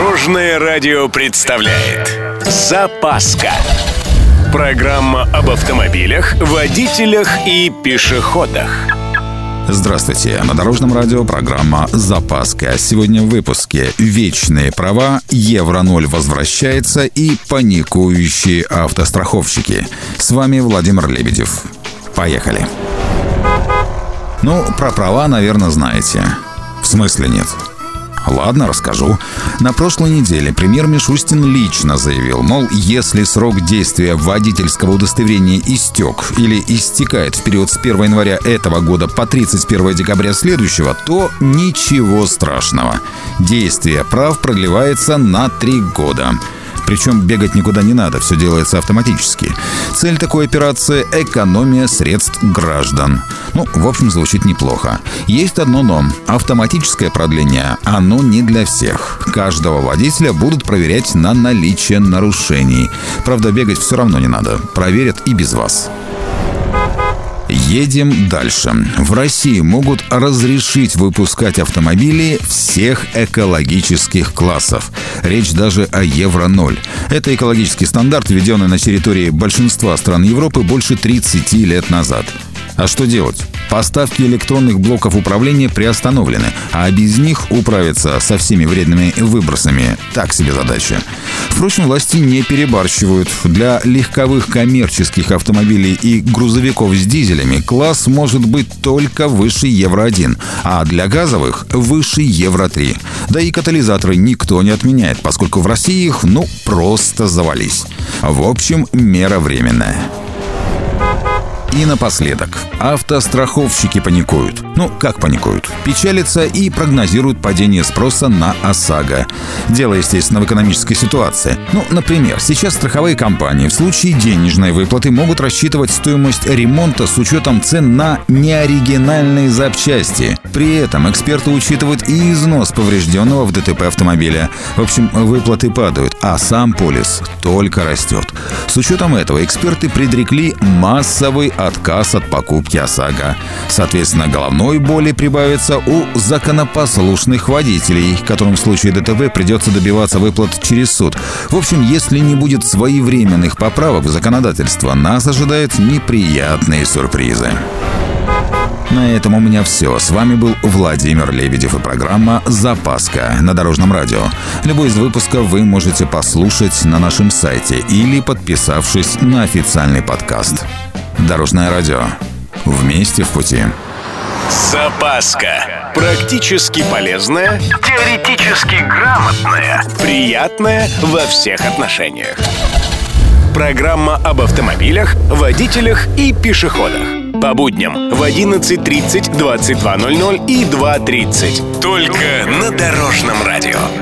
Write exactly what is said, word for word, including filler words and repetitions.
Дорожное радио представляет «Запаска». Программа об автомобилях, водителях и пешеходах. Здравствуйте. На Дорожном радио программа «Запаска». Сегодня в выпуске вечные права, Евро ноль возвращается и паникующие автостраховщики. С вами Владимир Лебедев. Поехали. Ну, про права, наверное, знаете. В смысле нет? Ладно, расскажу. На прошлой неделе премьер Мишустин лично заявил, мол, если срок действия водительского удостоверения истек или истекает в период с первого января этого года по тридцать первого декабря следующего, то ничего страшного. Действие прав продлевается на три года. Причем бегать никуда не надо, все делается автоматически. Цель такой операции – экономия средств граждан. Ну, в общем, звучит неплохо. Есть одно но. Автоматическое продление, оно не для всех. Каждого водителя будут проверять на наличие нарушений. Правда, бегать все равно не надо. Проверят и без вас. Едем дальше. В России могут разрешить выпускать автомобили всех экологических классов. Речь даже о Евро ноль. Это экологический стандарт, введенный на территории большинства стран Европы больше тридцати лет назад. А что делать? Поставки электронных блоков управления приостановлены, а без них управиться со всеми вредными выбросами – так себе задача. Впрочем, власти не перебарщивают. Для легковых коммерческих автомобилей и грузовиков с дизелями класс может быть только выше Евро один, а для газовых – выше Евро три. Да и катализаторы никто не отменяет, поскольку в России их, ну, просто завались. В общем, мера временная. И напоследок. Автостраховщики паникуют. Ну, как паникуют? Печалятся и прогнозируют падение спроса на ОСАГО. Дело, естественно, в экономической ситуации. Ну, например, сейчас страховые компании в случае денежной выплаты могут рассчитывать стоимость ремонта с учетом цен на неоригинальные запчасти. При этом эксперты учитывают и износ поврежденного в ДТП автомобиля. В общем, выплаты падают, а сам полис только растет. С учетом этого эксперты предрекли массовый отказ от покупки ОСАГО. Соответственно, головной боли прибавится у законопослушных водителей, которым в случае ДТП придется добиваться выплат через суд. В общем, если не будет своевременных поправок в законодательство, нас ожидают неприятные сюрпризы. На этом у меня все. С вами был Владимир Лебедев и программа «Запаска» на Дорожном радио. Любой из выпусков вы можете послушать на нашем сайте или подписавшись на официальный подкаст. Дорожное радио. Вместе в пути. Запаска. Практически полезная, теоретически грамотная, приятная во всех отношениях. Программа об автомобилях, водителях и пешеходах. По будням в одиннадцать тридцать, двадцать два ноль ноль и два тридцать. Только на Дорожном радио.